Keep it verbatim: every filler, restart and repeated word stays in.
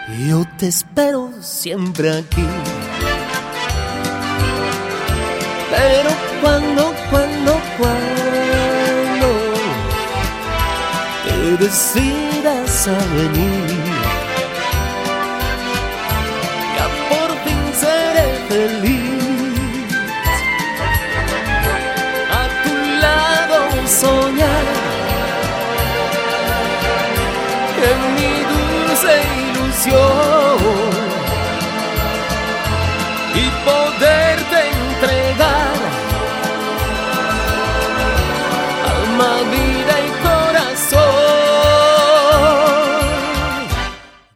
Yo te espero siempre aquí. Pero cuando, cuando, cuando te decidas a venir, ya por fin seré feliz. A tu lado soñar en mi dulce ilusión y poder